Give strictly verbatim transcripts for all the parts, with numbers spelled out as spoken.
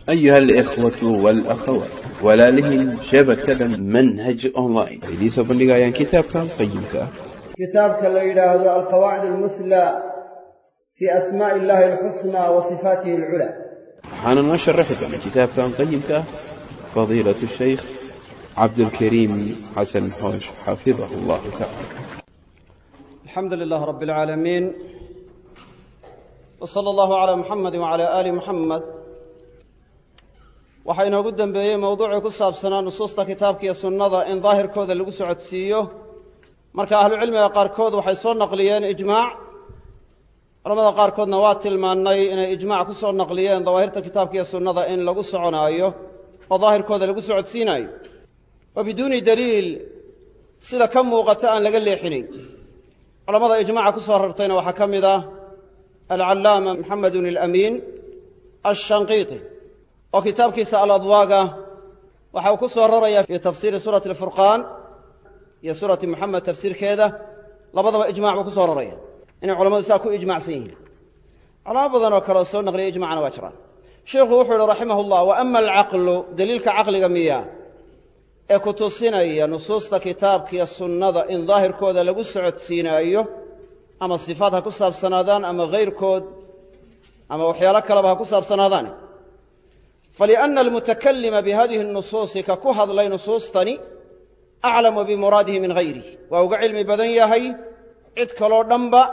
أيها الإخوة والأخوات ولالهم شبكة منهج أونلاين إليس بندقايان كتاب كان قيمك كتاب كالليلة هذا القواعد المثلى في أسماء الله الحسنى وصفاته العلى. حانا نشرح لكم كتاب كان قيمك فضيلة الشيخ عبد الكريم حسن حوش حفظه الله تعالى. الحمد لله رب العالمين، وصلى الله على محمد وعلى آل محمد. waxaa inoogu dambeeyey mowduucii ku saabsanaa nusuusta kitaabka iyo sunnada in daahirkooda lagu socodsiiyo. marka ahlucilmiga qaarkood waxay soo naqliyeen ijmaac, culamada qaarkoodna waa tilmaannay inay ijmaac ku soo naqliyeen dawaahirta kitaabka iyo sunnada in lagu soconaayo oo daahirkooda lagu socodsiinayo wa biduuni daliil sida ka muuqata aan laga leexinayn. culamada ijmaaca ku soo rartayna waxaa ka mid ah alcallaama maxamedun alamiin ashanqiiti oo kitaabkiisa aladwaaga waxa uu ku soo rarayaa fii tafsiiri suurati alfurqaan iyo suurati moxamed tafsiirkeeda, labadaba ijmac buu ku soo raraya inay culammadu saa ku ijmacsan yihiin. culamo badan oo kale oo soo naqliya ijmacna waa jiraan. sheikhu wuxuu yihi raximah ullah, wa ama alcaqlu daliilka caqliga miya ee ku tusinaya nusuusta kitaabka iyo sunnada in daahirkooda lagu socodsiinaayo, ama sifaad ha ku saabsanaadaan ama hayrkood ama waxyaalo kaleba ha ku saabsanaadaan, فلأن المتكلم بهذه النصوص ككهض لي نصوصتني أعلم بمراده من غيره، وأوقع علم بدن يهي عد كلو دنبا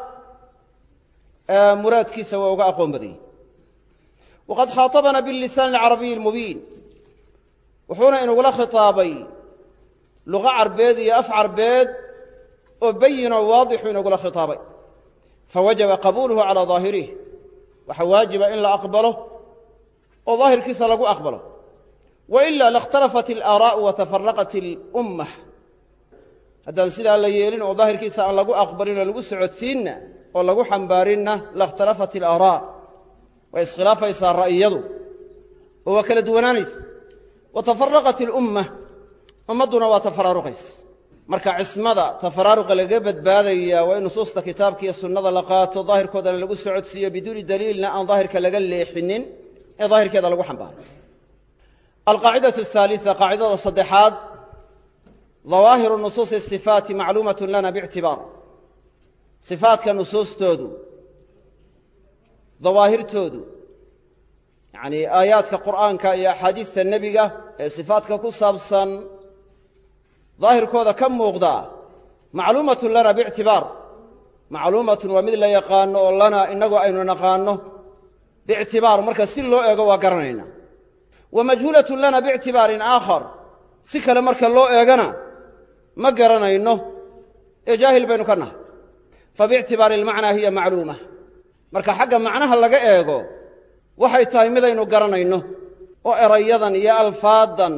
مراد كيسا وأوقع أقوم بدي. وقد خاطبنا باللسان العربي المبين، وحونا إنه ولا خطابي لغة عربيد أف عربيد وبين واضح إنه ولا خطابي، فوجب قبوله على ظاهره، وحواجب إن لا أقبله وظاهر كيسا لقو أقبله، وإلا لاختلفت الآراء وتفرقت الأمة. هذا سيدا اللي يلين وظاهر كيسا أن لقو أقبرنا لقو سعود سينا ولقو حنبارنا لاختلفت الآراء وإسخلاف يسار رأيه هو كلا دوانانيس، وتفرقت الأمة ومدنا وتفرارقيس. مركع اسمدا تفرارق لقبت باذي وإن نصوص كتابك السنة لقات ظاهر كذا لقو سعود سيا بدون دليل أن ظاهر كلا لي حنين ظاهر كذا لقو حنبار. القاعدة الثالثة قاعدة الصدحات، ظواهر النصوص الصفات معلومة لنا باعتبار. صفات كنصوص تودو، ظواهر تودو، يعني آيات كقرآن كأي حديث النبي صفات كقصة ظاهر كذا كم مغضى معلومة لنا باعتبار، معلومة ومثل يقانه لنا إنه أين نقانه باعتبار مركز سلو إيقوا قرنينا، ومجهولة لنا باعتبار آخر سكر مركز لو إيقنا ما قرنينه جاهل بينكنا، فباعتبار المعنى هي معلومة مركز حق معناها لقى إيقوا وحي تايمذينه قرنينه وإريضا يا ألفاظا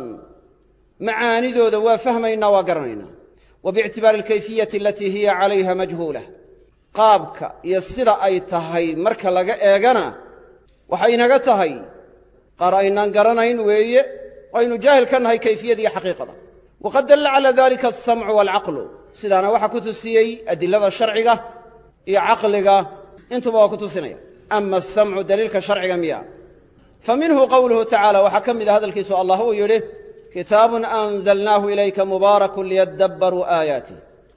معاني ذو ذو فهمينا وقرنينا. وباعتبار الكيفية التي هي عليها مجهولة، قابك يصير أي تهي مركز لقى إيقنا waxay inaga tahay qaar aynaan garanayn weeye aynu jaahil ka nahay kayfiyadii xaqiiqada. waqad dalla ala dhalika as-sam'u wal-'aqlu, sidana waxa ku tusiyay adillada sharciga iyo aqliga intuba waa ku tusinaya. amma as-sam'u daliilka sharciga miya faminhu qawluhu ta'ala, waxa kamid hadalkiisu allah uu yiri kitaabun anzalnahu ilayka mubarakun liyadabbaru ayatihi.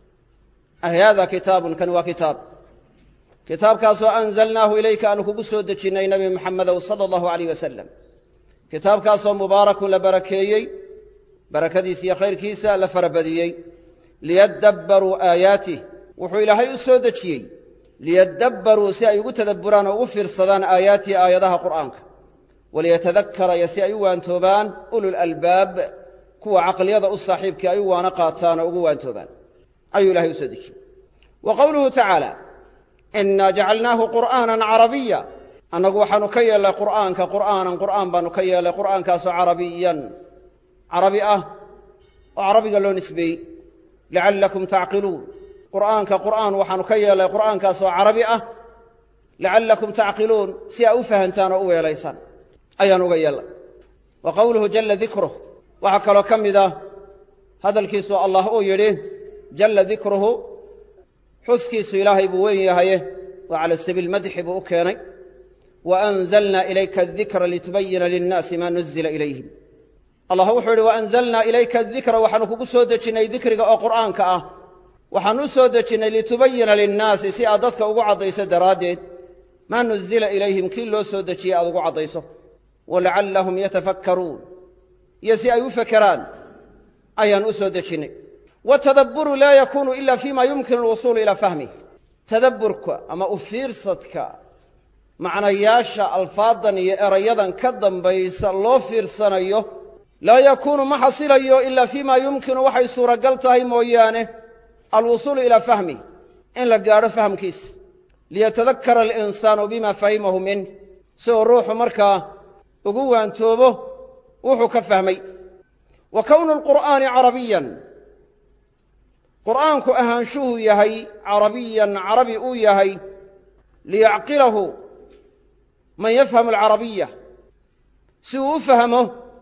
ahada kitaabun kan wa kitab kitaabkaasoo anzalnaahu ilayka aanu kugu soo dejinnay nebi moxamedow sala allahu calayh wasalam, kitaabkaasoo mubaarakun la barakeeyey, barakadiisa iyo khayrkiisa la farabadiyey, liyadabbaruu aayaatih, wuxuu ilaahay u soo dejiyey liyadabbaruu si ay ugu tadabburaan oo ugu fiirsadaan aayaatihi aayadaha qur'aanka, waliyatadakkara iyo si ay u waantoobaan ulul albaab kuwa caqliyada u saaxiibkii ay u waana qaataan oo ugu waantoobaan ayuu ilahay u soo dejiyey. wa qowluhu tacaala إنا جعلناه قرآنا عربيا، أنه وحن كيال قرآن كقرآن قرآن بانو كيال قرآن كاسو عربيا عربية وعربي قالوا نسبي لعلكم تعقلون. قرآن كقرآن وحن كيال قرآن كاسو عربية لعلكم تعقلون سيأو فهنتان أوي ليسان أيان أغيال. وقوله جل ذكره وحكى كم إذا هذا الكيسو الله أوي جل ذكره xuskiisu ilaahay buu weyn yahaye waa cala sabiil madxi buu u keenay waanzalnaa ilayka adikra litubayina linnaasi maa nuzila ilayhim allah wuxuu yidhi waanzalnaa ilayka adikra waxaanu kugu soo dejinnay dikriga oo qur'aanka ah waxaan u soo dejinnay litubayina linnaasi si aad dadka ugu caddayso daraaddeed maa nuzila ilayhim kii loo soo dejiyey aad ugu caddayso walacallahum yatafakkaruun iyo si ay u fakeraan ayaan u soo dejinnay watadabburu laa yakuunu ila fima yumkinu alwusuulu ilaa fahmih tadabburka ama u fiirsadka macnayaasha alfaadan iyo erayadan ka dambaysa loo fiirsanayo laa yakuunu ma xasilayo ilaa fiima yumkinu waxay suuragal tahay mooyaane alwusuulu ilaa fahmih in la gaadho fahamkiisa liyatadakkara alinsaanu bima fahimahu minh si uu ruuxu markaa ugu waantoobo wuxuu ka fahmay wa kownu alqur'aani carabiyan qur'aanku ahaanshuhu yahay carabiyan carabi uu yahay liyacqilahu man yafhamu alcarabiya si uu u fahmo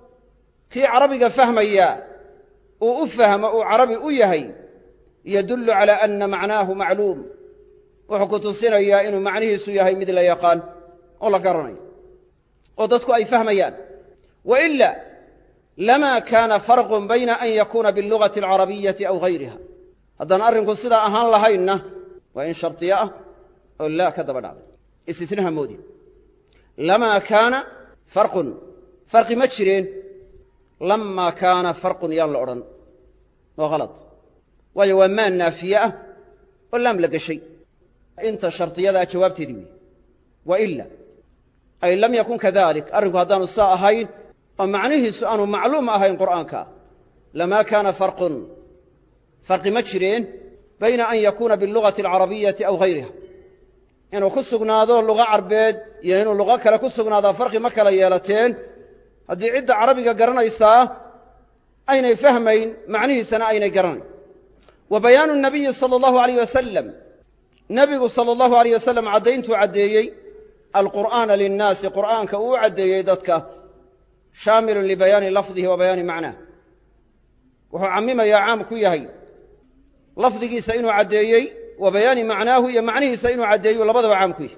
kii carabiga fahmaya uu u fahmo uu carabi u yahay yadullu calaa anna macnaahu macluum wuxuu ku tusinayaa inuu macnihiisu yahay mid la yaqaan oo la garanayo oo dadku ay fahmayaan waila lamaa kaana farqun bayna an yakuuna biاllugati alcarabiyati aw gayriha haddaan arrinku sidaa ahaan lahaynna waa in shardiyo ah oo laa ka daba dhacday istisnaha moodi lamaa kaana farqun farqi ma jireen lamaa kaana farqun yaan la odhan waa halad waayo waa maa naafiye ah oo laam la geshay inta shardiyadaa jawaabteedii weeye waila ay lam yakun kadalik arrinku haddaanu saa ahayn oo macnihiisu aanu macluum ahayn qur'aanka lamaa kaana farqun farqi ma jireen bayna an yakuuna biاllugati alcarabiyati aw gayriha inuu ku sugnaado luga carbeed iyo inuu lugo kale ku sugnaadaa farqi ma kala yeelateen haddii cidda carabiga garanaysaa aynay fahmayn macnihiisana aynay garanayn wa bayaanu nabiyi sala allahu alayh wasalam nebigu sala allahu alayh wasalam caddayntuu caddeeyey alqur'aana linnaasi qur'aanka uu u caddeeyey dadka shaamilun libayaani lafdihi wa bayaani macnaah wuxuu cammimayaa caam ku yahay lafdigiisa inuu caddeeyey wa bayaani macnaahu iyo macnihiisa inuu caddeeyo labadaba caam ku yahay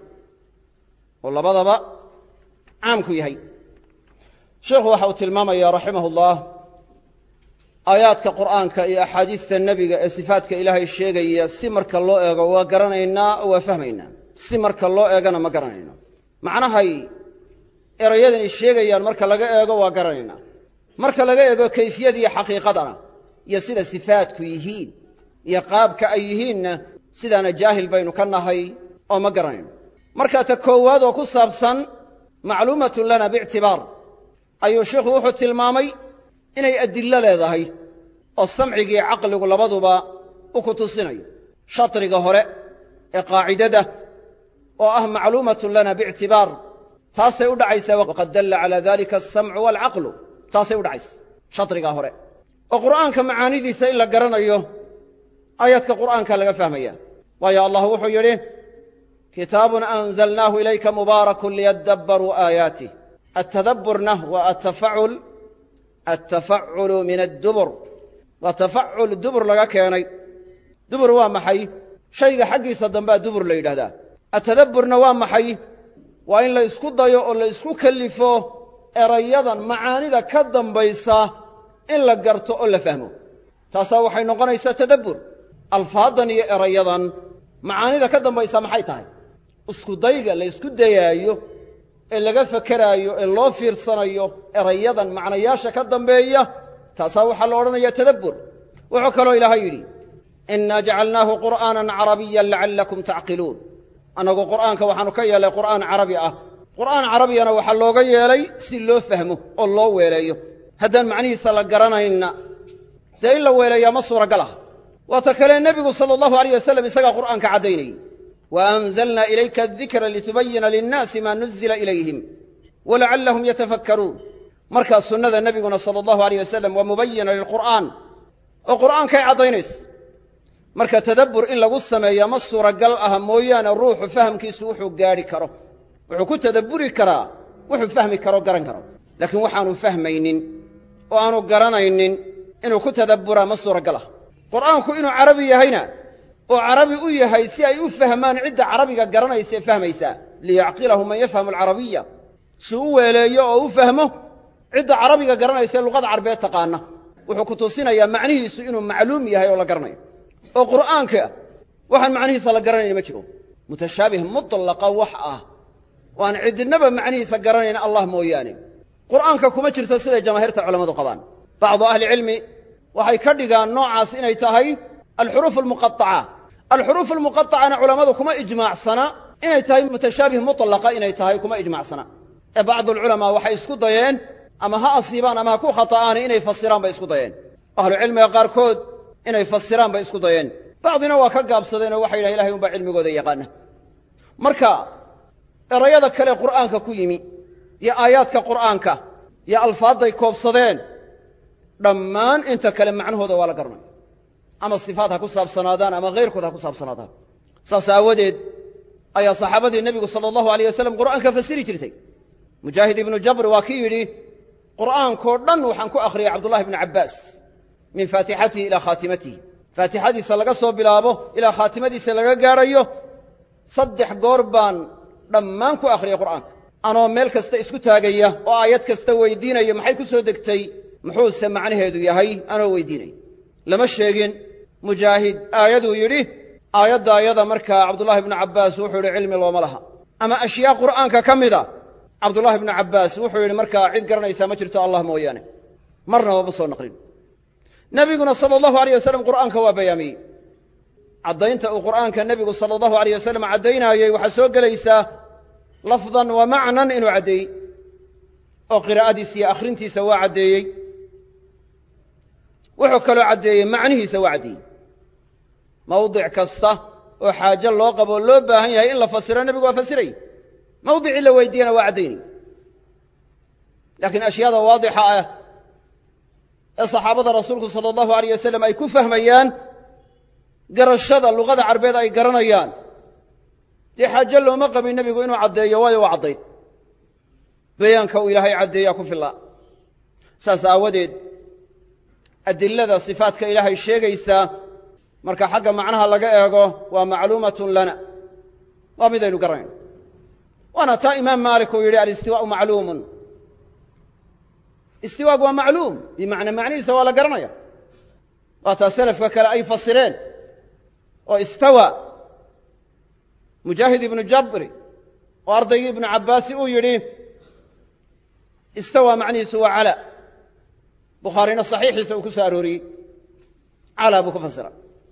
oo labadaba caam ku yahay sheekhu waxa uu tilmaamaya raximah ullah aayaadka qur'aanka iyo axaadiista nebiga ee sifaatka ilaahay sheegaya si marka loo eego waa garanaynaa oo waa fahmaynaa si marka loo eegana ma garanayno macnahay erayadani sheegayaan marka laga eego waa garanaynaa marka laga eego kayfiyadiiyo xaqiiqadana iyo sida sifaatku yihiin iyo qaabka ay yihiinna sidaana jaahil baynu ka nahay oo ma garanayno marka ta koowaad oo ku saabsan macluumatun lana biictibaar ayuu sheikhu wuxuu tilmaamay inay adillo leedahay oo samcigii caqligu labaduba u ku tusinayo shatriga hore ee qaacidada oo ah macluumatun lana biictibaar taasay u dhacaysaa waqad dalla calaa dalika alsamcu waalcaqlu taasay u dhacaysa shatrigaa hore oo qur'aanka macaanidiisa in la garanayo aayaadka qur'aanka laga fahmaya waayo allah wuxuu yidhi kitaabun anzalnaahu ilayka mubaarakun liyadabbaruu aayaatih atadabburna waa atafacul altafaculu min addubur waa tafacul dubur laga keenay dubur waa maxay shayga xaggiisa dambea dubur la yidhahdaa atadabburna waa maxay waa in la ysku dayo oo la ysku kellifo erayadan macaanida ka dambaysa in la garto oo la fahmo taasaa waxay noqonaysaa tadabbur alfaadan iyo erayadan macaanida ka dambaysa maxay tahay iskudayga la ysku dayaayo ee laga fakeraayo ee loo fiirsanayo erayadan macnayaasha ka dambeeya taasaa waxaa la odhanaya tadabbur wuxuu kaloo ilaahay yidhi innaa jacalnaahu qur'aanan carabiyan lacallakum tacqiluun annagu qur'aanka waxaanu ka yeelay qur'aan carabi ah qur'aan carabiyana waxaa looga yeelay si loo fahmo oo loo weeleeyo haddaan macnihiisa la garanayna dee in la weeleeyaa ma suuragal ah waata kale nebigu sala allahu alayh wasalam isagaa qur'aanka caddaynayey wa anzalnaa ilayka adikra litubayina linnaasi maa nuzila ilayhim walacallahum yatafakkaruun markaa sunnada nebiguna sala allahu alayh wasalam waa mubayina lilqur'aan oo qur'aankay caddaynaysa marka tadabbur in lagu sameeyaa ma suuragal ah mooyaane ruuxu fahamkiisu wuxuu gaadhi karo wuxuu ku tadabburi karaa wuxuu fahmi karo garan karo laakiin waxaanu fahmaynin oo aanu garanaynin inuu ku tadabburaa ma suuragal ah qur'aanku inuu carabi yahayna oo carabi u yahay si ay u fahmaan cidda carabiga garanaysa ee fahmaysaa liyacqilahu man yafhamu alcarabiya si u weeleeyo oo u fahmo cidda carabiga garanaysa ee luqada carbeed taqaana wuxuu ku tusinayaa macnihiisu inuu macluum yahay oo la garanayo oo qur'aanka waxaan macnihiisa la garanayn ma jiro mutashaabih mutlaqa wax ah waan cidinaba macnihiisa garanayn allah mooyaane qur'aanka kuma jirto sida jamaahiirta culimadu qabaan bacdu ahli cilmi waxay ka dhigaan noocaas inay tahay alxuruuf almuqattaca alxuruuf almuqattacana culimadu kuma ijmaacsana inay tahay mutashaabih mutlaqa inay tahay kuma ijmaacsana ee bacdu alculamaa waxay isku dayeen ama ha asiibaan ama ha ku khata'aan inay fasiraan bay isku dayeen ahlu cilmiga qaarkood inay fasiraan bay isku dayeen bacdina waa ka gaabsadeen oo waxay yidhahan ilahay unbaa cilmigooda yaqaana marka erayada kale qur'aanka ku yimi iyo aayaadka qur'aanka iyo alfaadday koobsadeen dhammaan inta kale macnahooda waa la garanaya ama sifaad ha ku saabsanaadaan ama hayrkood ha ku saabsanaadaan saas aawadeed ayaa saxaabadii nebigu sala allahu alayh wasalam qur'aanka fasiri jirtay mujaahid ibnu jabr waa kii yidhi qur'aankoo dhan waxaan ku akhriyay cabdullahi ibnu cabbaas min faatixatihi ilaa khaatimatihi faatixadiisa laga soo bilaabo ilaa khaatimadiisa laga gaadhayo saddex goor baan dhammaan ku akhriyay qur'aanka anoo meel kasta isku taagaya oo aayad kasta weydiinaya maxay ku soo degtay muxuuse macnaheedu yahay anoo weydiinaya lama sheegin mujaahid aayaduu yidhi aayadda ayada markaa cabdullahi ibnu cabbaas wuxuu yidhi cilmi looma laha ama ashyaa qur'aanka ka mida cabdullahi ibnu cabbaas wuxuu yidhi markaa cid garanaysaa ma jirto allah mooyaane marnaba ma soo naqlin nebiguna sala allahu alayh wasalam qur'aanka waa bayaamiyey caddaynta uu qur'aanka nebigu sala allahu alayh wasalam caddaynaayey waxaa soo gelaysaa lafdan wa macnan inuu caddeeyey oo qiraa'adiisa iyo akhrintiisa waa caddeeyey wuxuu kaloo caddeeyey macnihiisa waa caddeeyey mawdic kasta oo xaajo loo qabo loo baahan yahay in la fasiro nebigu waa fasirayy mawdicii la weydiiyana waa caddaynay laakiin ashyaada waadixa ah ee saxaabada rasuulku sala allahu alayh wasalam ay ku fahmayaan garashada luqada carbeed ay garanayaan dee xaajo looma qabin nebigu inuu caddeeyo waayo waa caddayn bayaanka uu ilaahay caddeeyaa ku fillaa saas aawadeed adilada sifaadka ilaahay sheegaysaa marka xagga macnaha laga eego waa macluumatun lana waa midaynu garanayno waana taa imaam maalik uu yidhi alistiwaa'u macluumun istiwaagu waa macluum bimacnaa macnihiisa waa la garanaya waa taa selafka kale ay fasireen oo istawa mujaahid ibnu jabri oo ardaygii ibnu cabbaasi uu yidhi istawa macnihiisu waa cala bukhaarina saxiixiisa uu ku soo arooriyey cala buu ku fasira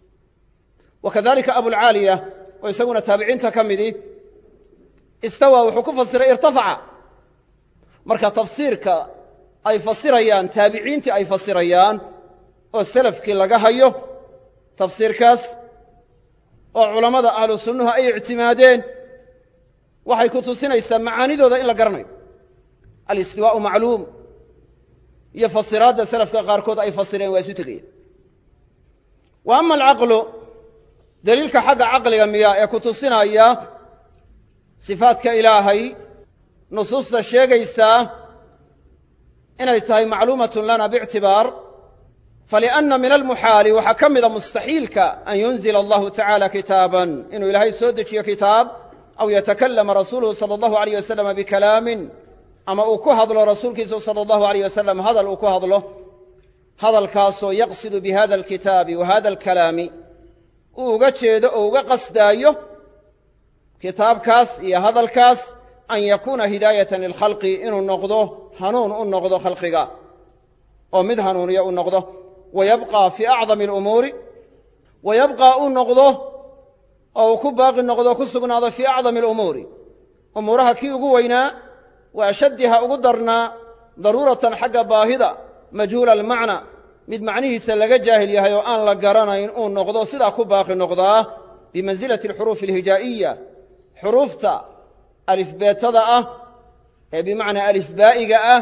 wa kadalika abulcaaliya oo isaguna taabiciinta ka midii istawa wuxuu ku fasiray irtafaca marka tafsiirka ay fasirayaan taabiciintii ay fasirayaan oo selafkii laga hayo tafsiirkaas oo culammada ahlu sunnuhu ay ictimaadeen waxay ku tusinaysaa macaanidooda in la garanayo alistiwaa'u macluum iyo fasiraadda selafka qaarkood ay fasireen waa isu tegayaan wa ama alcaqlu deliilka xagga caqliga miya ee ku tusinaya sifaadka ilaahay nusuusta sheegaysaa inay tahay macluumatun lana biictibaar falianna min almuxaali waxaa ka mida mustaxiilka an yunzila allahu tacaala kitaaban inuu ilaahay soo dejiyo kitaab aw yatakallama rasuuluhu sala allahu alayh wasalama bikalaamin ama uu ku hadlo rasuulkiisu sala allahu alayh wasalam hadal uu ku hadlo hadalkaasoo yaqsidu bihada alkitaabi wa hada alkalaami uu uga jeedo oo uga qasdaayo kitaabkaas iyo hadalkaas an yakuuna hidaayatan lilkhalqi inuu noqdo hanuun u noqdo khalqiga oo mid hanuuniya u noqdo wayabqaa fii acdami alumuuri wayabqaa uu noqdo oo uu ku baaqi noqdo ku sugnaado fii acdami alumuuri umuuraha kii ugu weynaa wa ashaddiha ugu darnaa daruuratan xagga baahida majhuula almacna mid macnihiisa laga jaahil yahay oo aan la garanayn uu noqdo sidaa ku baaqi noqdaa bimansilati alxuruufi alhijaa'iya xuruufta alifbeetada ah ee bimacnaa alifbaa'iga ah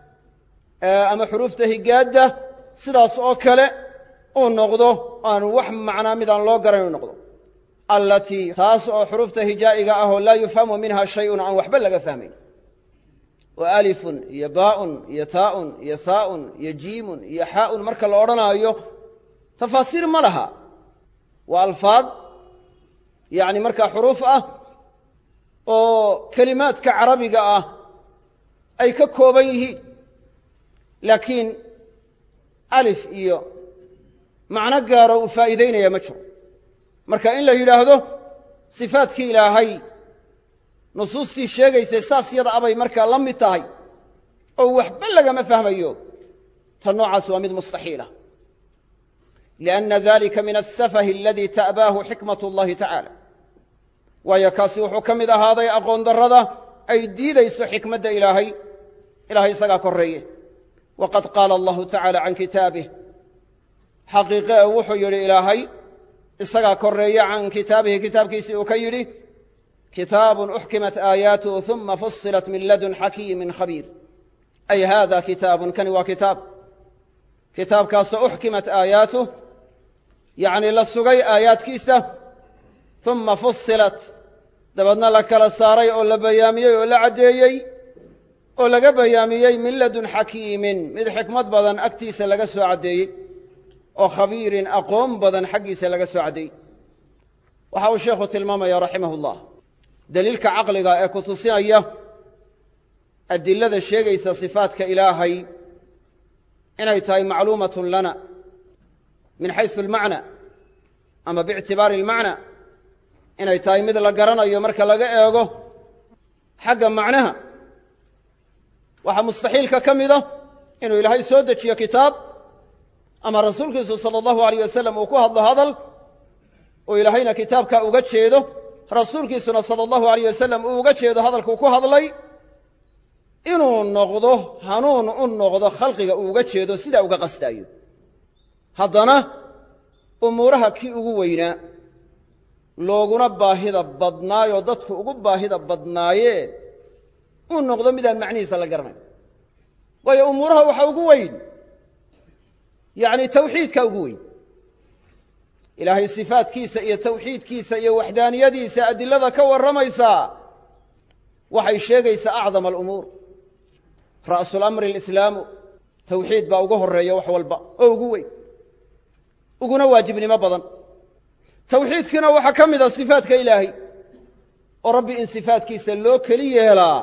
ama xuruufta higaadda sidaas oo kale uu noqdo aanu wax macnaa midaan loo garanayn u noqdo allatii taas oo xuruufta hijaa'iga ah oo laa yufhamu minha shayun aan waxba laga fahmayn oo alifun iyo baa'un iyo taa'un iyo haa'un iyo jiimun iyo xaa'un marka la odhanaayo tafaasiir ma laha waa alfaad yacni markaa xuruuf ah oo kelimaadka carabiga ah ay ka kooban yihiin laakiin alif iyo macno gaaro uu faa'iidaynaya ma jiro marka in la yidhaahdo sifaatkii ilaahay nusuustii sheegaysay saas yada abay markaa la mid tahay oo waxba lagama fahmayo ta noocaas waa mid mustaxiila lianna dalika min asafahi aladii ta'baahu xikmat اllahi tacaala waayo kaasi wuxuu ka mid ahaaday aqoon darrada ay diidayso xikmadda ilaahay ilahay isagaa korreeye waqad qaala allahu tacaala can kitaabih xaqiiqe e wuxuu yidhi ilaahay isagaa korreeye can kitaabihi kitaabkiisii uu ka yidhi kitaabun uxkimat aayaatuhu uma fusilat min ladun xakiimin khabiir ay hada kitaabun kani waa kitaab kitaabkaasoo uxkimat aayaatuh yacni la sugay aayaadkiisa uma fusilat dabeedna la kala saaray oo la bayaamiyey oo la caddeeyey oo laga bayaamiyey min ladun xakiimin mid xikmad badan agtiisa laga soo caddeeyey oo khabiirin aqoon badan xaggiisa laga soo caddeeyey waxa uu sheekhu tilmaamaya raximah ullah daliilka caqliga ee ku tusinaya adilada sheegaysa sifaatka ilaahay inay tahay macluumatun lana min xaysu almacna ama biictibaari almacna inay tahay mid la garanayo marka laga eego xagga macnaha waxaa mustaxiilka ka mida inuu ilaahay soo dejiyo kitaab ama rasuulkiisu sala allahu alayh wasalam uu ku hadlo hadal oo ilaahayna kitaabka uga jeedo rasuulkiisuna sala allahu alayh wasalam uu uga jeedo hadalkuu ku hadlay inuu noqdo hanuun u noqdo khalqiga uu uga jeedo sidaa uga qasdaayo haddana umuuraha kii ugu weynaa looguna baahida badnaayoo dadku ugu baahida badnaayee uu noqdo midaan macnihiisa la garanayo waayo umuuraha waxaa ugu weyn yacni tawxiidkaa ugu weyn ilaahay sifaadkiisa iyo tawxiidkiisa iyo waxdaaniyadiisa adilada ka warramaysaa waxay sheegaysaa acdam alumuur ra'su lamri alislaamu tawxiid baa uga horreeya wax walba oo ugu weyn uguna waajibnimo badan tawxiidkiina waxaa ka mid a sifaadka ilaahay oo rabbi in sifaadkiisa loo keli yeelaa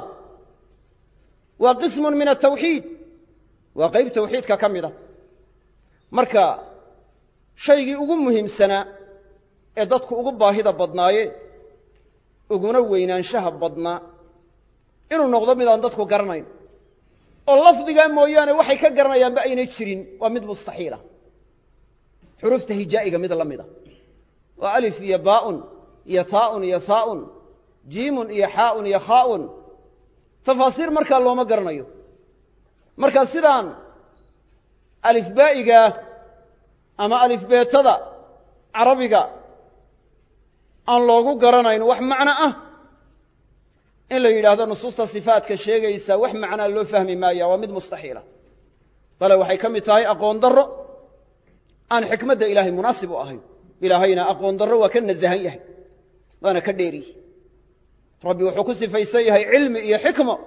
waa qismun min atawxiid waa qayb tawxiidka ka mid a marka shaygii ugu muhiimsanaa ee dadku ugu baahida badnaayeen uguna weynaanshaha badnaa inuu noqdo midaan dadku garanayn oo lafdigaa mooyaane waxay ka garanayaanba aynay jirin waa mid mustaxiila xurufta hijaa'iga mid la mida oo alif iyo baa'un iyo taa'un iyo saa'un jiimun iyo xaa'un iyo khaa'un tafaasiir markaa looma garanayo markaa sidaan alifbaa'igaa ama alifbeetada carabiga aan loogu garanayn wax macno ah in la yidhaahdo nusuusta sifaatka sheegaysa wax macnaa loo fahmi maaya waa mid mustaxiila bale waxay ka mid tahay aqoon darro aan xikmadda ilaahay munaasib u ahayn ilaahayna aqoon darro waa ka nasahan yahay waana ka dheeriye rabbi wuxuu ku sifaysan yahay cilmi iyo xikmo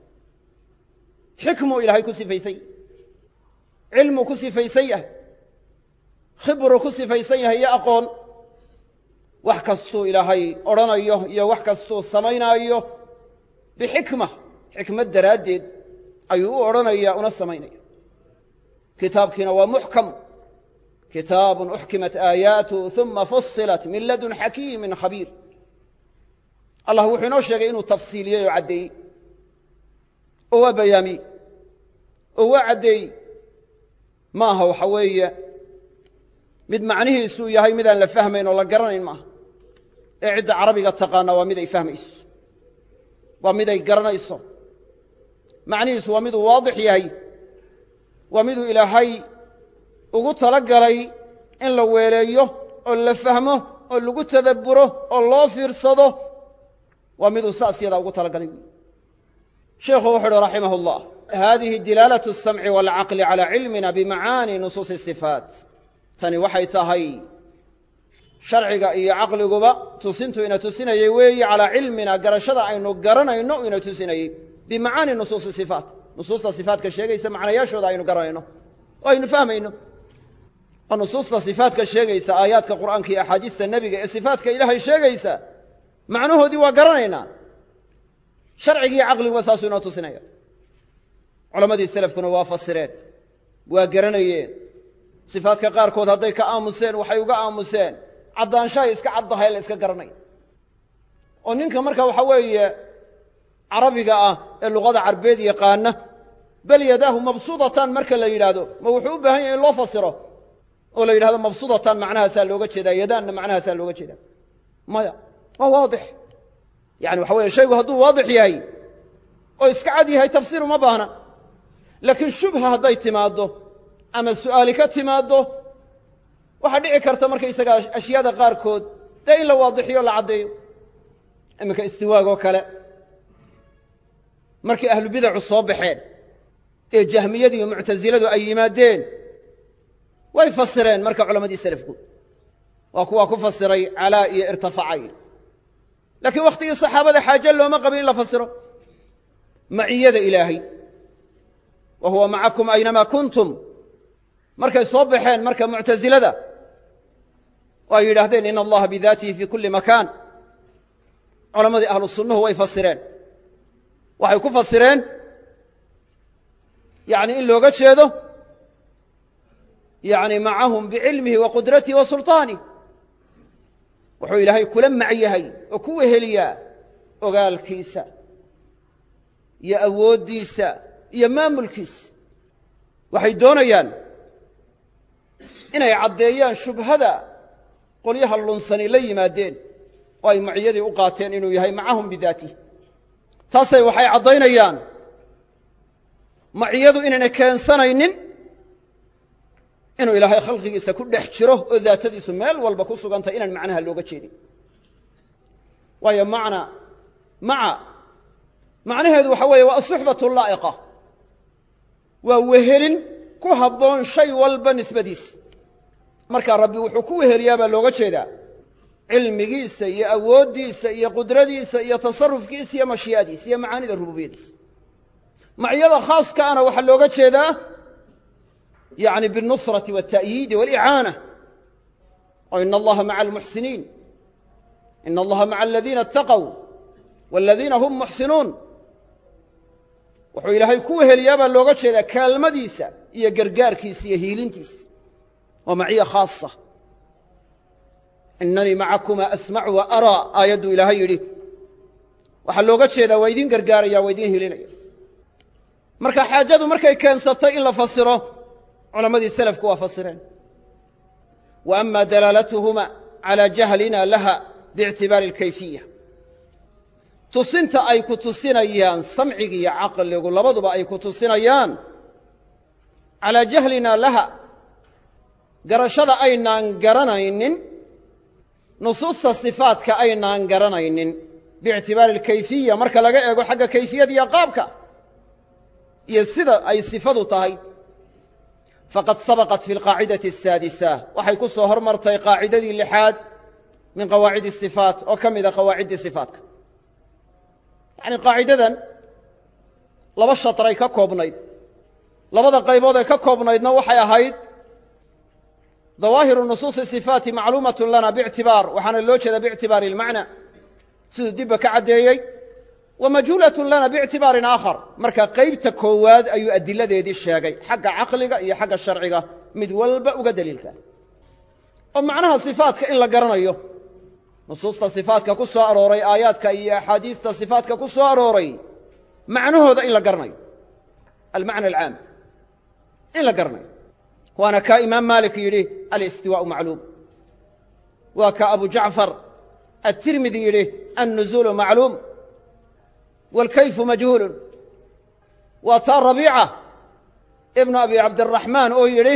xikmuu ilaahay ku sifaysan yahay cilmuu ku sifaysan yahay khibru ku sifaysan yahay iyo aqoon wax kastuu ilaahay odhanayo iyo wax kastuu samaynaayo bixikma xikmad daraaddeed ayuu u odhanaya una samaynaya kitaabkiina waa muxkam kitaabun uxkimat aayaatuhu uma fusilat min ladun xakiimin khabiir allah wuxuu inoo sheegay inuu tafsiiliyey oo caddeeyey oo waa bayaamiyey oo waa caddeeyey ma aha waxa weeye mid macnihiisuu yahay midaan la fahmayn oo la garanayn maaha ee cidda carabiga taqaana waa mid ay fahmayso waa mid ay garanayso macnihiisu waa miduu waadix yahay waa miduu ilaahay ugu tala galay in la weeleeyo oo la fahmo oo lagu tadabburo oo loo fiirsado waa miduu saas yadaa ugu tala galay sheekhu wuxu uhi raximah اllah hadihi dilaalaة الsamci wاlcaqli calى cilmina bimacaani nusuusi الصifaat tani waxay tahay sharciga iyo caqliguba tusintu ina tusinayey weeye calaa cilmina garashada aynu garanayno ina tusinayey bimacaani nusuusi sifaat nusuusta sifaatka sheegaysa macnayaashooda aynu garanayno oo aynu fahmayno oo nusuusta sifaatka sheegaysa aayaadka qur'aanka iyo axaadiista nebiga ee sifaatka ilaahay sheegaysa macnahoodii waa garanaynaa sharcigii caqliguba saasuu inoo tusinaya culammadii salafkuna waa fasireen waa garanayeen sifaadka qaarkood hadday ka aamuseen waxay uga aamuseen caddaanshahay iska caddahay la iska garanay oo ninka marka waxa weeye carabiga ah ee luqada carbeed yaqaana bal yadaahu mabsuudatan marka la yidhaahdo ma wuxuu u baahan yahay in loo fasiro oo la yidhahdo mabsuudatan macnahaasaa looga jeedaa yadaanna macnahaasaa looga jeedaa maya waa waadix yani waxa weeye shaygu hadduu waadix yahay oo iska cad yahay tafsiir uma baahna laakiin shubha hadday timaaddo ama su'aali ka timaaddo waxaa dhici karta markaysagaa ashyaada qaarkood dee in la waadixiyo la caddeeyo iminka istiwaagoo kale markii ahlubidacu soo baxeen ee jahmiyadu iyo muctasiladu ay yimaadeen way fasireen marka culammadii salafku waa kuwaa ku fasiray calaa iyo irtafacay laakiin wakhtigii saxaabada xaaje looma qabin in la fasiro maciyada ilaahay wa huwa macakum aynamaa kuntum markay soo baxeen marka muctasilada oo ay yidhaahdeen ina allaha bidaatihi fii kulli makaan culammadii ahlu sunnuhu way fasireen waxay ku fasireen yani in looga jeedo yani macahum bicilmihi wa qudratihi wa sulطaanih wuxuu ilaahay kula mac yahay oo ku weheliyaa ogaalkiisa iyo awooddiisa iyo maamulkiisa waxay doonayaan inay caddeeyaan shubhada qolyaha lunsani la yimaadeen oo ay maciyadii u qaateen inuu yahay macahum bidaatih taasay waxay caddaynayaan maciyadu inayna keensanaynin inuu ilaahay khalqigiisa ku dhex jiro oo daatadiisu meel walba ku sugantay inaan macnaha looga jeedin waayo macna maca macnaheedu waxa weeye waa asuxbatu laa'iqa waa wehelin ku habboon shay walba nisbadiis markaa rabbi wuxuu ku weheliyaa baa looga jeedaa cilmigiisa iyo awooddiisa iyo qudradiisa iyo tasarufkiisa iyo mashii'adiisa iyo macaanida rububiyadiisa maciyada khaaskaana waxaa looga jeedaa yani biاlnusrati wاlta'yiidi wاlicaana oo ina allaha maca almuxsiniin ina allaha maca aladiina اtaqow wاladiina hum muxsinuun wuxuu ilaahay ku weheliyaa baa looga jeedaa kaalmadiisa iyo gargaarkiisa iyo hiilintiisa waa maciya khaasa inanii macakuma asmacu wa araa aayadduu ilaahay yidhi waxaa looga jeedaa waa idiin gargaaraya waa idiin hilinaya marka xaajadu markay keensatay in la fasiro culammadii salafku waa fasireen wa ama dalaalatuhuma calaa jahlina laha biictibaari alkayfiya tusinta ay ku tusinayaan samciga iyo caqligu labaduba ay ku tusinayaan calaa jahlina laha garashada aynaan garanaynin nusuusta sifaadka aynaan garanaynin biictibaari alkayfiya marka laga eego xagga kayfiyada iyo qaabka iyo sida ay sifadu tahay faqad sabaqat fi alqaacidati asaadisa waxay ku soo hormartay qaacidadii lixaad min qawaacidi sifaat oo ka mida qawaaciddii sifaatka yacni qaacidadan laba shatray ka koobnayd labada qaybood ee ka koobnaydna waxay ahayd dawaahiru nusuusi sifaati macluumatun lana biictibaar waxaana loo jeeda biictibaari ilmacna siduu dibba ka caddeeyey wa majhuulatun lana biictibaarin aakhar marka qaybta koowaad ayuu adiladeedii sheegay xagga caqliga iyo xagga sharciga mid walba uga daliilka oo macnaha sifaatka in la garanayo nusuusta sifaatka ku soo arooray aayaadka iyo axaadiista sifaatka ku soo arooray macnahooda in la garanayo almacna alcaam in la garanayo waana kaa imaam maalik yidhi alistiwaau macluum waa ka abu jacfar aلtirmidi yidhi annuzuulu macluum wاlkayfu majhuulu waa taa rabiica ibnu abi cabdiraxmaan oo yidhi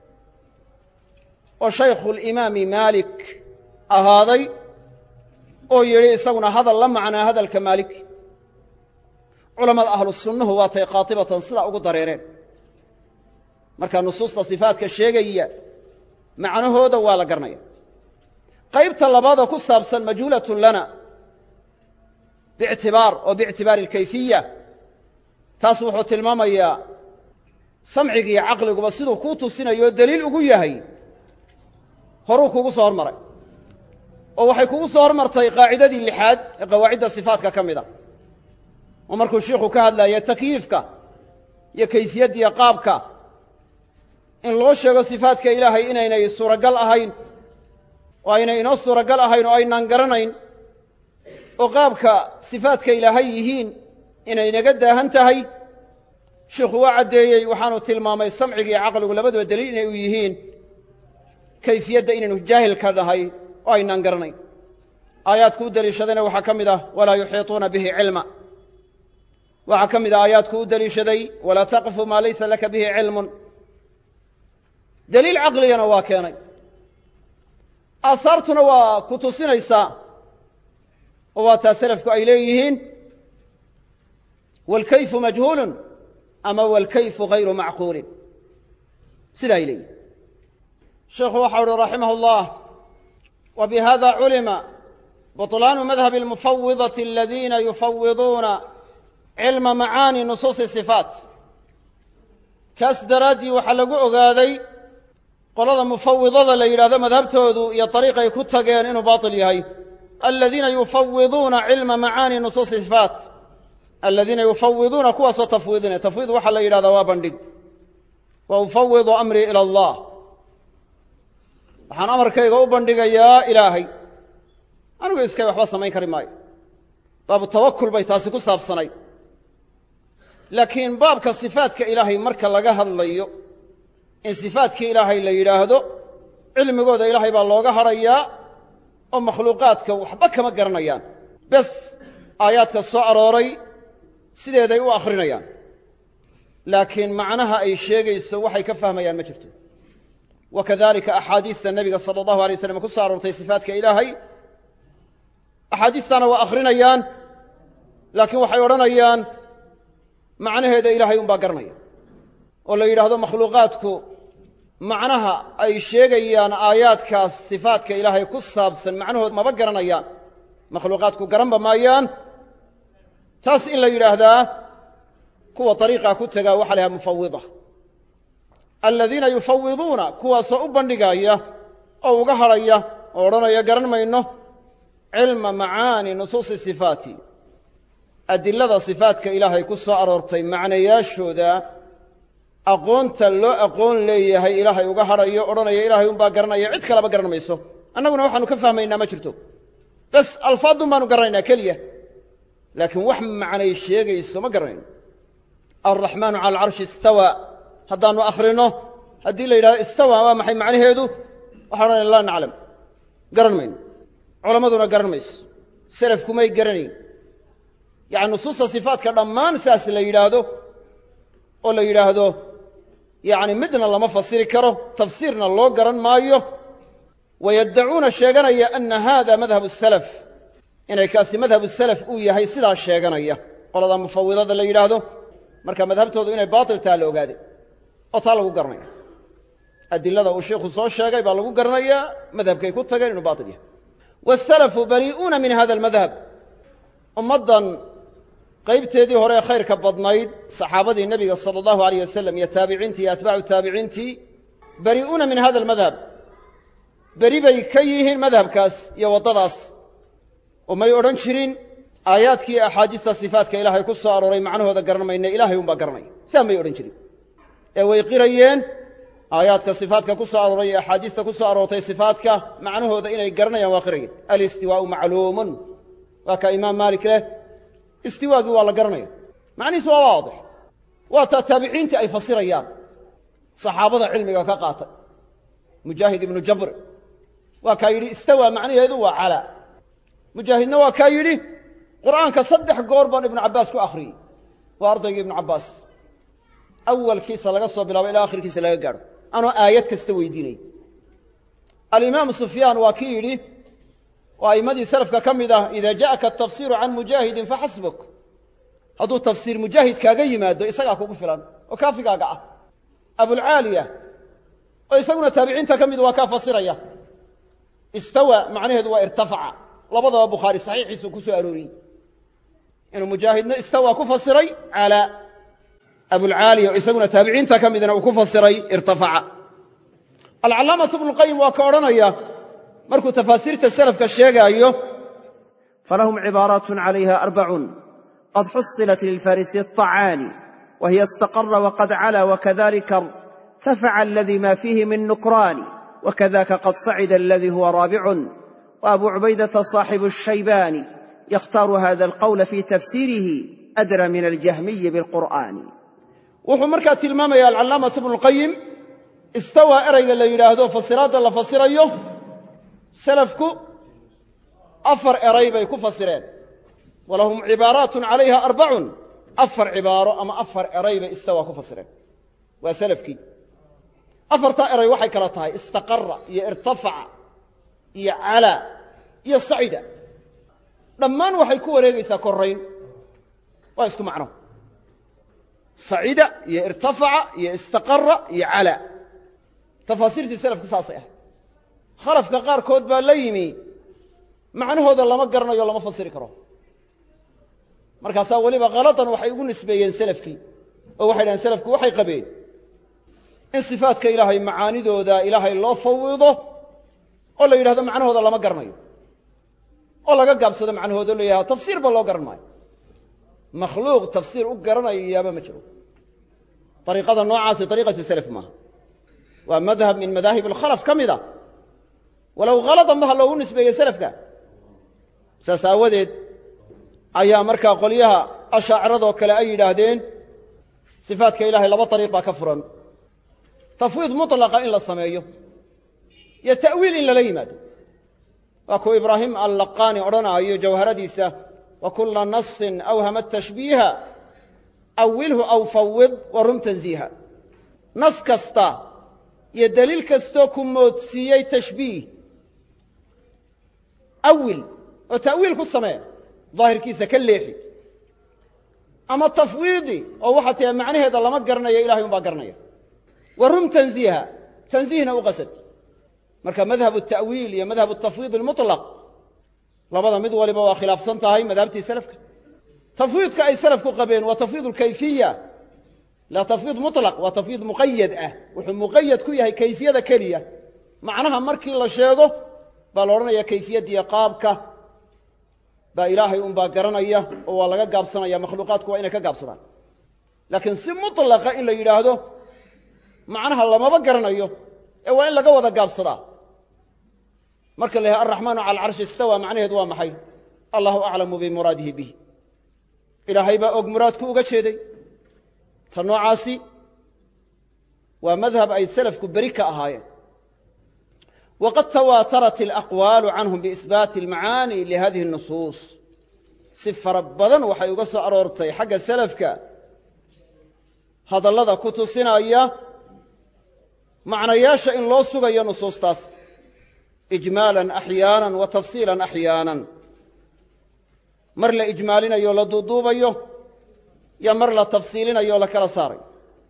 oo shaykhu limaami maalik ahaaday oo yidhi isaguna hadal la macnaa hadalka maalik culammada ahlu sunnuhu waatay qaatibatan sidaa ugu dareereen markaa nusuusta sifaatka sheegaya macnahooda waa la garanaya qaybta labaadoo ku saabsan majhuulatun lana biictibaar oo biictibaari alkayfiya taas wuxuu tilmaamayaa samciga iyo caqliguba siduu kuu tusinayo oo deliil ugu yahay horuu kugu soo hormaray oo waxay kugu soo hormartay qaacidadii lixaad ee qawaacidda sifaatka ka mida oo markuu shiikhu ka hadlaya takyiifka iyo kayfiyaddiiyo qaabka in loo sheego sifaadka ilaahay inaynay suuragal ahayn oo aynay inoo suuragal ahayn oo aynaan garanayn oo qaabka sifaadka ilaahay yihiin inay naga daahan tahay shiikhu waa caddeeyey waxaanu tilmaamay samciga iyo caqligu labaduba daliil inay u yihiin kayfiyadda inaynu jaahil ka nahay oo aynaan garanayn aayaadku u deliishadayna waxaa ka mid ah walaa yuxiituuna bihi cilma waxaa ka mid ah aayaadku u deliishaday walaa taqfu maa laysa laka bihi cilmun daliil caqligana waa keenay aahaartuna waa ku tusinaysaa oo waa taa salafku ay leeyihiin waalkayfu majhuulun ama waalkayfu hayru macquulin sida ay leeyihin sheekhu waxau uhi raximah اllah wa bihada culima buطlaanu madhabi اlmufawidati aladiina yufawiduuna cilma macaani nusuusi sifaat kaas daraaddii waxaa lagu ogaaday qolada mufawidada la yidhahdo madhabtoodu iyo ariiqay ku tageen inuu baaطil yahay aladiina yufawiduuna cilma macaani nusuusi sifaat aladiina yufawiduuna kuwaasoo tafwiidinaya tafwiid waxaa la yidhahdaa waa bandhig wa ufawidu amrii ila allah waxaan amarkayga u bandhigayaa ilaahay anigu iskay waxba samayn kari maayo baabu tawakul bay taasi ku saabsanay laakiin baabka sifaadka ilaahay marka laga hadlayo in sifaadkii ilaahay la yidhaahdo cilmigooda ilaahay baa looga hadhayaa oo makhluuqaadka waxba kama garanayaan bes aayaadka soo arooray sideeday u akhrinayaan laakiin macnaha ay sheegayso waxay ka fahmayaan ma jirto wa kadalika axaadiista nebiga sala allahu alay waslam ku soo aroortay sifaadka ilaahay axaadiistaana waa akhrinayaan laakiin waxay odhanayaan macnaheeda ilaahay unbaa garanaya oo la yidhaahdo makhluuqaadku macnaha ay sheegayaan aayaadkaas sifaadka ilaahay ku saabsan macnahood maba garanayaan makhluuqaadku garanba maayaan taas in la yidhaahdaa kuwa ariiqaa ku tagaa waxa la yhaha mufawida aladiina yufawiduuna kuwaasoo u bandhigaya oo uga hadhaya oo odhanaya garan mayno cilma macaani nusuusi sifaati adilada sifaadka ilaahay ku soo aroortay macnayaashooda aqoonta loo aqoon leeyahay ilaahay uga hadhayo odhanaya ilaahay unbaa garanaya cid kaleba garan mayso annaguna waxaanu ka fahmaynaa ma jirto bas alfaadun baanu garanaynaa keliya laakiin wax macnay sheegayso ma garanayno alraxmaanu cala alcarshi istawaa haddaannu akhrino haddii la yidhahdo istawa waa maxay macnaheedu waxaan odhanaya laa naclam garan mayno culammaduna garan mayso salafkumay garanayn yacni nusuusta sifaadka dhammaan saas la yidhaahdo oo la yidhaahdo yacni midna lama fasiri karo tafsiirna loo garan maayo wayaddacuuna sheeganaya ana hada madhabu salaf inay kaasi madhabu salaf uu yahay sidaa sheeganaya qolada mufawidada la yidhaahdo marka madhabtoodu inay baatil taha la ogaaday oo taa lagu garanaya adilada uu sheikhu soo sheegay baa lagu garanayaa madhabkay ku tageen inuu baatil yahay waasalafu bari'uuna min hada almadhab ummaddan qaybteedii hore ee khayrka badnayd saxaabadii nebiga sala allahu alayh wasalam iyo taabiciintii iyo atbaacu taabiciintii bari'uuna min hada almadhab beri bay ka yihiin madhabkaas iyo waddadaas oo may odhan jirin aayaadkii iyo axaadiista sifaadka ilaahay ku soo arooray macnahooda garan mayne ilaahay unbaa garanaya saa may odhan jirin ee way qirayeen aayaadka sifaadka ku soo arooray iyo axaadiista ku soo aroortay sifaadka macnahooda inay garanayaan waa qirayeen alistiwaa'u macluumun waa ka imaam maalik leh istiwaagii waa la garanaya macnihiisu waa waadix waa taa taabiciintii ay fasirayaan saxaabada cilmiga ka qaatay mujaahid ibnu jabr waa kaa yidhi istawaa macnaheedu waa calaa mujaahidna waa kaa yidhi qur'aanka saddex goor baan ibnu cabbaas ku akhriyey waa ardaygii ibnu cabbaas awalkiisa laga soo bilaabo ilaa akhirkiisa laga gaadho anoo aayad kasta weydiinay alimaamu sufyaan waa kii yidhi oo a'immadii salafka ka mid ah idaa ja'aka atafsiiru can mujaahidin faxasbuk hadduu tafsiir mujaahid kaaga yimaado isagaa kugu filan oo kaafigaaga ah abulcaaliya oo isaguna taabiciinta ka mid waa kaa fasiraya istawa macnaheedu waa irtafaca labadaba bukhaari saxiixiisuu ku soo arooriyey inuu mujaahidna istawa ku fasiray calaa abulcaaliya oo isaguna taabiciinta ka midna uu ku fasiray irtafaca alcallaamatu ibnuulqayim waa ka odhanaya markuu tafaasiirta salafka sheegaayo falahum cibaaraatun calayha arbacun قد حصلت للفارس الطعان وهي استقر وقد علا وكذلك ارتفع الذي ما فيه من نكران وكذاك قد صعد الذي هو رابع وأبو عبيدة صاحب الشيبان يختار هذا القول في تفسيره أدرى من الجهمي بالقرآن. wuxuu markaa tilmaamayaa alcalaamatu ibnu lqayim istawaa erayga la yidhaahdo fasiraadda la fasirayo salafku afar eray bay ku fasireen walahum cibaaraatun calayha arbacun afar cibaaro ama afar eray bay istawaa ku fasireen waa salafkii afartaa eray waxay kala tahay istaqara iyo irtafaca iyo calaa iyo sacida dhammaan waxay ku wareegaysaa korayn waa isku macno sacida iyo irtafaca iyo istaqara iyo calaa tafaasiirtii salafku saasay ahay khalafka qaarkood baa la yimi macnahooda lama garanayo lama fasiri karo markaasaa weliba khaladan waxay ugu nisbeeyeen salafkii oo waxay dhahaan salafku waxay qabeen in sifaadka ilaahay macaanidooda ilaahay loo fawido oo la yidhahdo macnahooda lama garanayo oo laga gaabsado macnahooda o la yidhahdo tafsiirba loo garan maayo makhluuq tafsiir u garanayaaba ma jiro ariiqada noocaasi ariiqatu salaf maaha waa madhab min madaahib alkhalaf ka mida walow khaladan ba ha loogu nisbeeye salafka saas aawadeed ayaa markaa qolyaha ashaaciradoo kale ay yidhaahdeen sifaadka ilahay laba ariiq baa ka furan tafwiid mutlaqa in la sameeyo iyo ta'wiil in lala yimaado waa kuu ibraahim allaqaani odhanaayo jawharadiisa وكل نص أوهم التشبيه أوله أو فوض ورم تنزيها نص كستا يدليل كستو كموتسيي تشبيه أول وتأويل كالسماء ظاهر كيسة كالليحي أما التفويضي أو وحتى معنى هذا الله ما قرنا يا إلهي ما قرنا ورم تنزيها تنزيهنا وقصد مركب مذهب التأويل يا مذهب التفويض المطلق labada mid waliba waa khilaafsan tahay madhabtii salafka tafwiidka ay salafku qabeen waa tafwiid alkayfiya la tafwiid mutlaq waa tafwiid muqayyad ah wuxuu muqayyad ku yahay kayfiyada keliya macnaha markii la sheego baa la odhanaya kayfiyadiiyo qaabka baa ilaahay unbaa garanaya oo waa laga gaabsanaya makhluuqaadku waa inay ka gaabsadaan laakiin si mutlaqa in la yidhaahdo macnaha lamaba garanayo ee waa in laga wada gaabsadaa marka la yahay alraxmaanu cala alcarshi istawa macnaheedu waa maxay allahu aclamu bimuraadihi bihi ilaahay baa og muraadku uga jeeday ta noocaasi waa madhab ay salafku beri ka ahaayeen waqad tawaatarat alaqwaalu canhum biisbaati almacaani lihadihi الnusuus si fara badan waxay uga soo aroortay xagga salafka hadallada ku tusinaya macnayaasha in loo sugayo nusuustaas ijmaalan axyaanan wa tafsiilan axyaanan mar la ijmaalinayo la duuduubayo yo mar la tafsiilinayo o la kala saarayo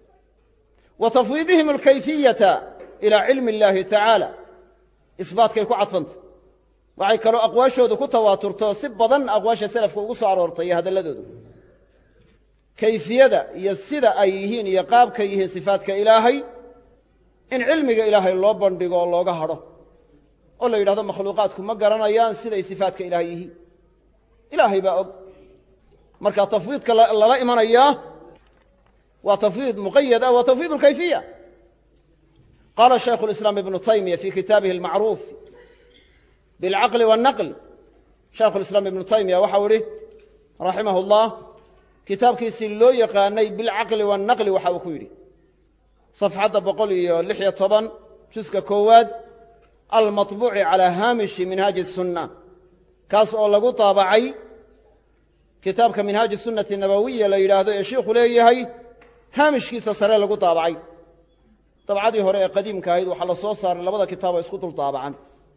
wa tafwiidihim alkayfiyata ilaa cilmi اllahi tacaala isbaatkay ku cadfantay waxay kaloo aqwaashoodu ku tawaaturto si badan aqwaasha salafka ugu soo aroortay iyo hadalladoodu kayfiyada iyo sida ay yihiin iyo qaabkay yihiin sifaadka ilaahay in cilmiga ilaahay loo bandhigo oo looga hadho oo la yidhahdo makhluuqaadku ma garanayaan siday sifaadka ilaahay yihiin ilaahay baa og marka tafwiidka lala imanayaa waa tafwiid muqayad ah waa tafwiid alkayfiya qaala shaykhu اlislaam ibnu taymiya fi kitaabihi almacruuf biاlcaqli waاnnaql shaykhu lislaam ibnu taymiya waxau idhi raximah اllah kitaabkiisii loo yaqaanay bilcaqli waannaqli waxa uu ku yidhi safxadda boqol iyo lix iyo toban juska koowaad almaطbuuci calaa haamishi minhaaji الsunna kaas oo lagu taabacay kitaabka minhaaji sunnati nabawiya la yidhaahdo ee shiikhu leeyahay haamishkiisa sare lagu taabacay dabcadii hore ee qadiimka ahayd waxaa la soo saaray labada kitaaboo isku dul taabacan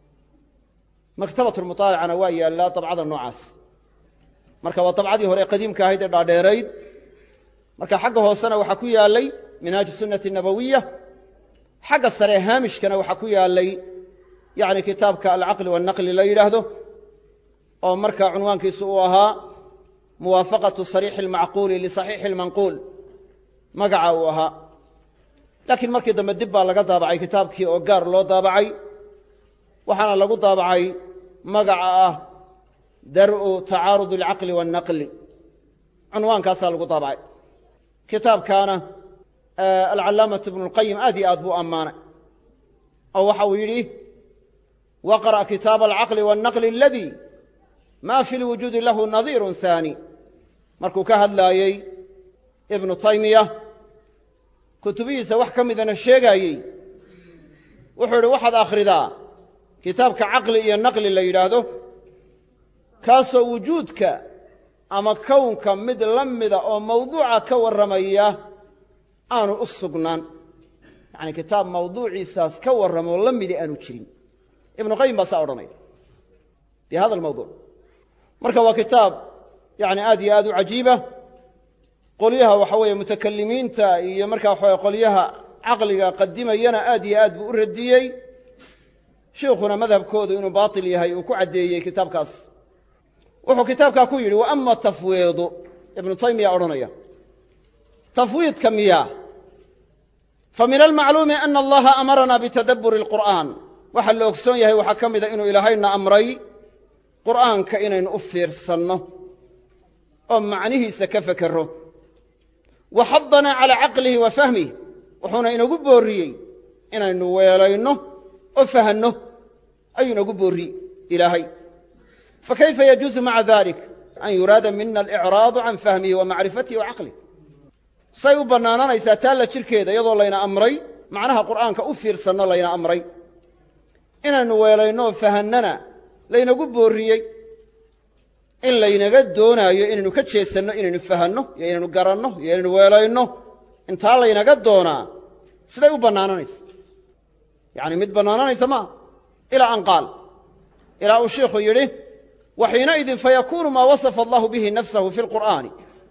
maktabat lmuطaalacana waa yaallaa dabcada noocaas marka waa dabcadii hore ee qadiimka ahayd ee dhaadheerayd marka xagga hoosena waxaa ku yaallay minhaaju sunnati nabawiya xagga sare haamishkana waxaa ku yaallay yani kitaabka alcaqli waannaqli la yidhaahdo oo markaa cunwaankiisu uu ahaa muwaafaqatu sariixi almacquuli lisaxiixi almanquul magaca uu ahaa laakiin markii dambe dib baa laga daabacay kitaabkii oo gaar loo daabacay waxaana lagu daabacay magaca ah dar'u tacaarud alcaqli waannaqli cunwaankaasaa lagu daabacay kitaabkaana alcallaamatu ibnu اlqayim aad iyo aad buu ammaanay oo waxa uu yidhi waqra' kitaaba alcaqli waالnaqli aladii ma fi lwujuudi lahu nadiiru haani markuu ka hadlaayey ibnu taymiya kutubihiisa wax ka midana sheegaayey wuxuu idhi waxaad akhridaa kitaabka caqli iyo naqli la yidhaahdo kaasoo wujuudka ama kownka mid la mida oo mawduuca ka warramaya aanu u sugnaan yacni kitaab mawduuciisaas ka warramoo la midi aanu jirin ibnu qayim baa saa odhanaya bi hada almawduuc marka waa kitaab yani aad iyo aad u cajiiba qolyaha waxa weeye mutakalimiinta iyo markaa waxaweye qolyaha caqliga qadimayana aad iyo aad buu u radiyey sheikhuna madhabkoodu inuu baatil yahay uu ku caddeeyey kitaabkaas wuxuu kitaabkaa ku yidhi wa ama tafwiidu ibnu taymiya odhanaya tafwiidka miyaa fa min almacluumi ana allaha amarana bitadabburi اlqur'aan waxaa la ogsoon yahay waxaa ka mida inuu ilaahayna amray qur'aanka inaynu u fiirsanno oo macnihiisa ka fekerro wa xadanaa calaa caqlihi wa fahmih wuxuuna inagu boorriyey inaynu weelayno oo fahanno ayuu inagu boorriyey ilaahay fakayfa yajuusu maca dalik an yuraada mina alicraadu can fahmihi wa macrifatihi wa caqlih say u bannaananaysaa taalla jirkeeda iyadoo layna amray macnaha qur'aanka u fiirsanno layna amray inaynu weelayno oo fahannana laynagu boorriyey in laynaga doonaayo inaynu ka jeesanno inaynu fahanno iyo inaynu garanno iyo inaynu weelayno intaa laynaga doonaa siday u bannaananaysa yacni mid bannaananaysa maaha ilaa an qaal ilaa uu sheikhu yidhi waxiinaidin fayakuunu maa wasafa allahu bihi nafsahu fi lqur'aani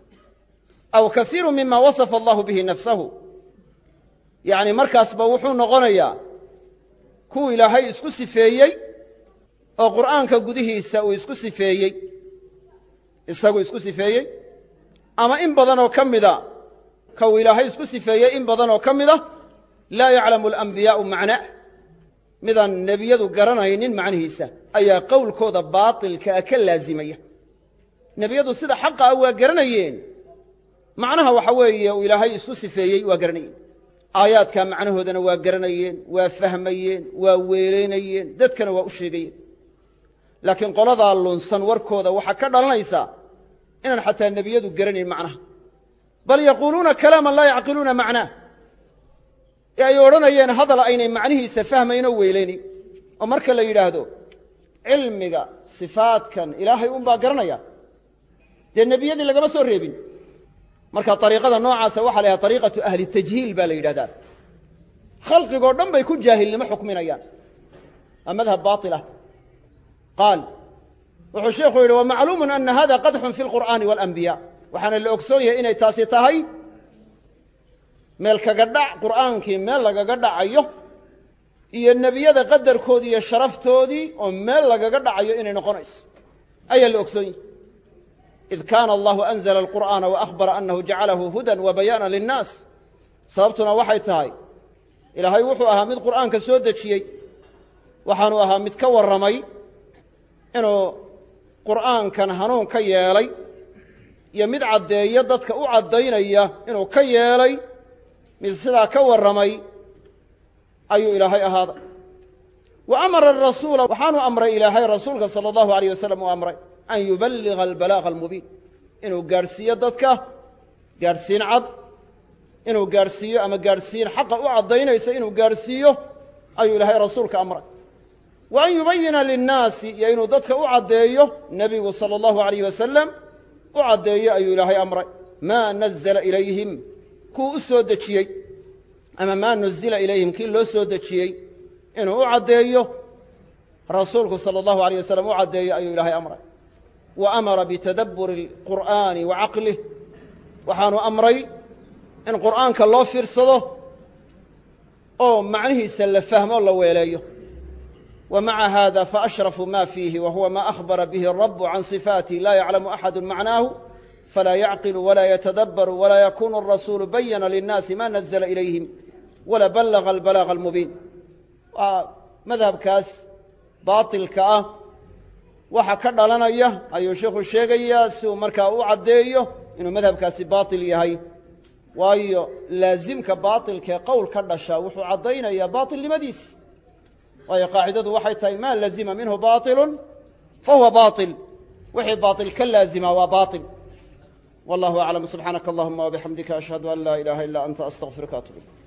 aw kasiiru mima wasafa allahu bihi nafsahu yacni markaasba wuxuu noqonayaa kuwu ilaahay isku sifeeyey oo qur'aanka gudihiisa uu isku sifeeyey isagu isku sifeeyey ama in badanoo ka mida ka uu ilaahay isku sifeeyey in badanoo ka mida laa yaclamu alambiyaa'u macnaa midaan nebiyadu garanaynin macnihiisa ayaa qowlkooda baatilkaa ka laazimaya nebiyadu sida xaqa ah waa garanayeen macnaha waxa weeye uu ilaahay isku sifeeyey waa garanayeen aayaadkaa macnahoodana waa garanayeen waa fahmayeen waa weelaynayeen dadkana waa u sheegayeen laakiin qoladaa lunsan warkooda waxaa ka dhalanaysa inaan xataa nebiyadu garanayn macnaha bal yaquuluuna kalaaman laa yacqiluuna macnaah ee ay odhanayeen hadal aynay macnihiisa fahmaynoo weelaynayn oo marka la yidhaahdo cilmiga sifaadkan ilaahay unbaa garanaya dee nebiyadii lagama soo reebin marka ariiqada noocaasa waxa la yhaha ariiqatu ahli tajhiil baa la yidhahdaa khalqigoo dhan bay ku jaahilnimo xukminayaan waa madhab baailah qaal wuxuu sheikhu yidhi wamacluumun ana hada qadxun fi lqur'aani waاlanbiya waxaana la ogsoon yahay inay taasi tahay meel kaga dhac qur'aankii meel lagaga dhacayo iyo nebiyada qadarkoodii iyo sharaftoodii oo meel lagaga dhacayo inay noqonayso ayaa la ogsoon yahay id kaana allahu anzla alqur'aana waahbara anahu jacalahu hudan wa bayaana linnaas sababtuna waxay tahay ilaahay wuxuu ahaa mid qur'aanka soo dejiyey waxaanu ahaa mid ka warramay inuu qur'aankan hanuun ka yeelay iyo mid caddeeyo dadka u caddaynaya inuu ka yeelay mid sidaa ka warramay ayuu ilaahay ahaaday wa amara arasuula waxaanu amray ilaahay rasuulka sala allahu alayh wasalam uu amray an yuballiga albalaaqa almubiin inuu gaadhsiiyo dadka gaadhsiin cad inuu gaadhsiiyo ama gaadhsiin xaqa u caddaynaysa inuu gaadhsiiyo ayuu ilaahay rasuulka amray wa an yubayina linnaasi iyo inuu dadka u caddeeyo nebigu sala allahu alayh wasalam u caddeeyo ayuu ilaahay amray maa nazala ilayhim kuu u soo dejiyey ama maa nuzila ilayhim kii loo soo dejiyey inuu u caddeeyo rasuulku sala allahu alayh wasalam u caddeeyo ayuu ilaahay amray wa amara bitadabburi alqur'aani wa caqlih waxaanu amray in qur'aanka loo fiirsado oo macnihiisa la fahmo la weeleeyo wa maca hada faashrafu ma fiihi wa huwa ma ahbara bihi arabu can sifaatih laa yaclamu axadu macnaahu falaa yacqilu walaa yatadabbaru walaa yakunu arasuulu bayana linnaasi ma nazla ilayhim wala ballaga albalaaga almubiin waa madhabkaas baatilka ah waxa ka dhalanaya ayuu sheikhu sheegayaa si uu markaa u caddeeyo inuu madhabkaasi baatil yahay waayo laazimka baatilkaee qowl ka dhashaa wuxuu caddaynayaa baatilnimadiis waayo qaacidadu waxay tahay maa lazima minhu baatilun fa huwa baatil wixii baatil ka laazima waa baatil wallahu aclam subxaanaka allahuma wabixamdika ashhadu an laa ilaaha ila anta astaqfiruka atub ilayk